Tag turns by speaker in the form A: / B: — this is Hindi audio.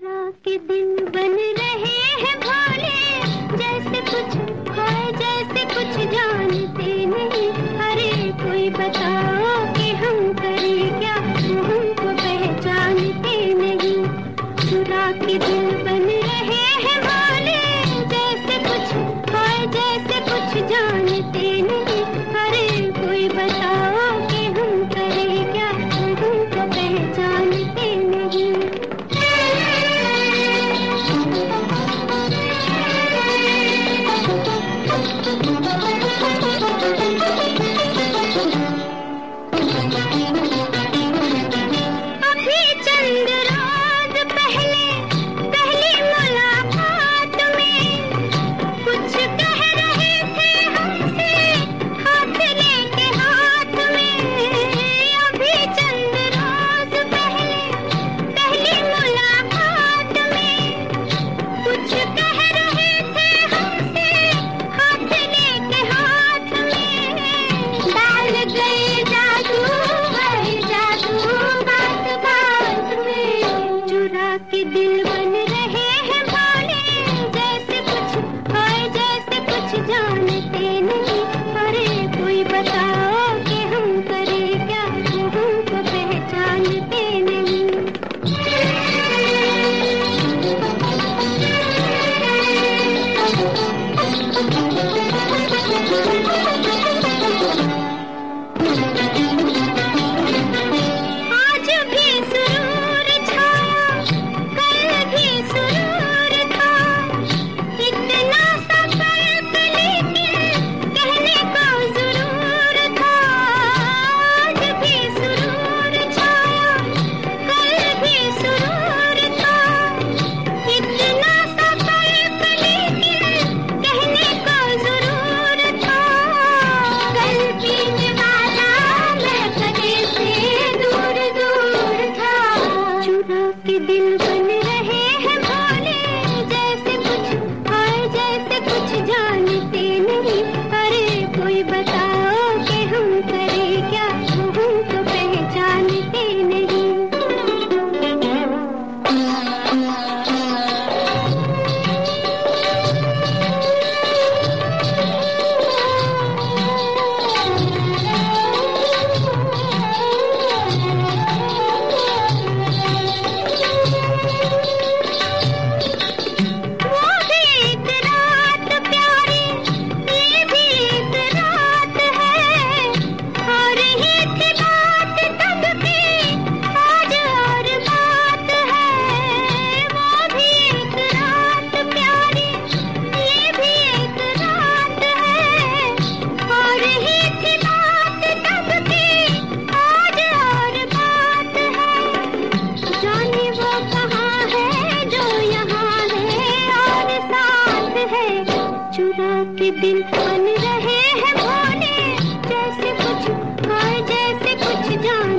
A: चुरा के दिन बन रहे हैं भोले, जैसे कुछ खोए जैसे कुछ जानते नहीं। अरे कोई बताओ कि हम करें क्या, हमको पहचानते नहीं। चुरा के दिल बन रहे हैं भोले, जैसे कुछ खोए जैसे कुछ जानते नहीं। अरे कोई बताओ कि हम करें क्या, हमको पहचानते नहीं। अभी चंद रोज पहले पहली मुलाकात में कुछ कह रहे थे हमसे, हाथ लेके हाथ में। अभी चंद रोज पहले पहली मुलाकात में कुछ कह रहे थे हमसे, हाथ लेके हाथ में। डाल गए जादू है जादू बात बात में। चुरा के दिल बन रहे हैं भोले, जैसे कुछ खोए जैसे कुछ जानते नहीं। अरे कोई बताओ कि हम करें क्या, हमको पहचानते नहीं। आज भी सुरूर छाया, कल भी सुरूर था। इतना सा फर्क लेकिन कहने को जरूर था। आज भी सुरूर छाया, कल भी सुरूर था। इतना सा फर्क लेकिन कहने को जरूर था। कल पीने वाला मैं कदे से दूर दूर था। चुरा के दिल बन रहे हैं भोले, जैसे कुछ खोए जैसे कुछ जानते नहीं। अरे कोई बताओ कि हम करें क्या, हमको पहचानते नहीं। वो भी एक रात प्यारी, ये भी एक रात है। और ही थी बात तब की, आज और बात है। वो भी एक रात प्यारी, ये भी एक रात है। और ही थी बात तब की, आज और बात है। जाने वो कहाँ है जो यहाँ है और साथ है। चुरा के दिल बन रहे हैं भोले, जैसे कुछ खोए जैसे कुछ जान